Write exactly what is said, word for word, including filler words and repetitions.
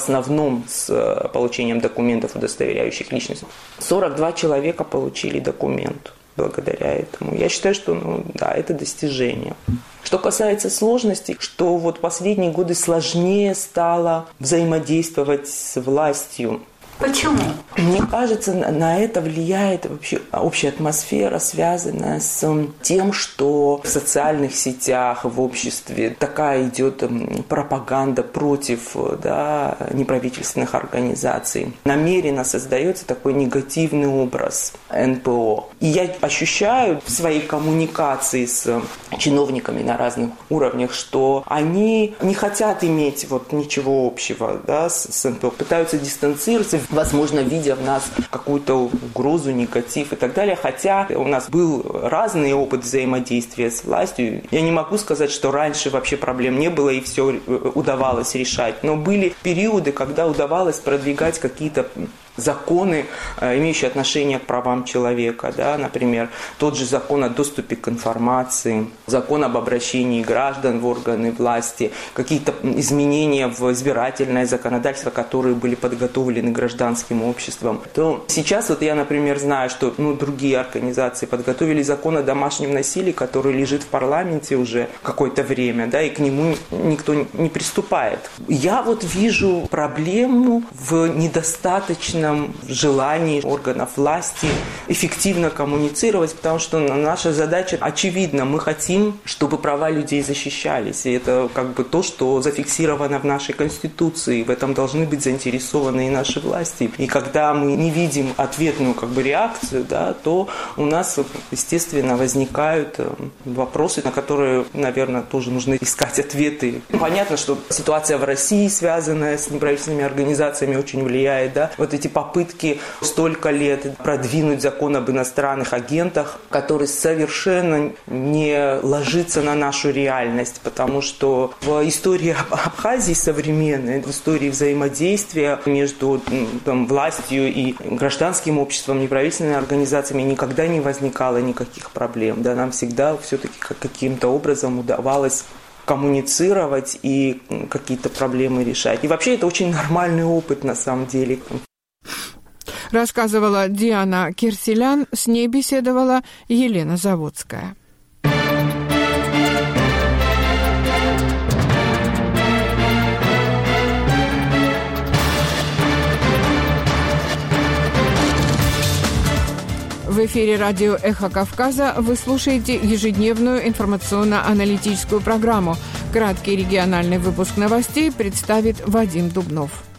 в основном с получением документов, удостоверяющих личность. сорок два человека получили документ благодаря этому. Я считаю, что ну, да, это достижение. Что касается сложностей, что вот последние годы сложнее стало взаимодействовать с властью. Почему? Мне кажется, на это влияет вообще общая атмосфера, связанная с тем, что в социальных сетях, в обществе такая идет пропаганда против, да, неправительственных организаций. Намеренно создается такой негативный образ эн пэ о. И я ощущаю в своей коммуникации с чиновниками на разных уровнях, что они не хотят иметь вот ничего общего, да, с, с эн пэ о, пытаются дистанцироваться, возможно, видя в нас какую-то угрозу, негатив и так далее. Хотя у нас был разный опыт взаимодействия с властью. Я не могу сказать, что раньше вообще проблем не было и все удавалось решать. Но были периоды, когда удавалось продвигать какие-то законы, имеющие отношение к правам человека. Да? Например, тот же закон о доступе к информации, закон об обращении граждан в органы власти, какие-то изменения в избирательное законодательство, которые были подготовлены гражданским обществом. То сейчас вот я, например, знаю, что ну, другие организации подготовили закон о домашнем насилии, который лежит в парламенте уже какое-то время, да, и к нему никто не приступает. Я вот вижу проблему в недостаточном желании органов власти эффективно коммуницировать, потому что наша задача очевидна. Мы хотим, чтобы права людей защищались. И это как бы то, что зафиксировано в нашей Конституции. В этом должны быть заинтересованы и наши власти. И когда мы не видим ответную как бы реакцию, да, то у нас, естественно, возникают вопросы, на которые, наверное, тоже нужно искать ответы. Понятно, что ситуация в России, связанная с неправительственными организациями, очень влияет. Да? Вот эти попытки столько лет продвинуть закон об иностранных агентах, который совершенно не ложится на нашу реальность, потому что в истории Абхазии современной, в истории взаимодействия между там, властью и гражданским обществом, неправительственными организациями никогда не возникало никаких проблем. Да? Нам всегда все-таки каким-то образом удавалось коммуницировать и какие-то проблемы решать. И вообще это очень нормальный опыт на самом деле. Рассказывала Диана Кирселян, с ней беседовала Елена Заводская. В эфире радио «Эхо Кавказа» вы слушаете ежедневную информационно-аналитическую программу. Краткий региональный выпуск новостей представит Вадим Дубнов.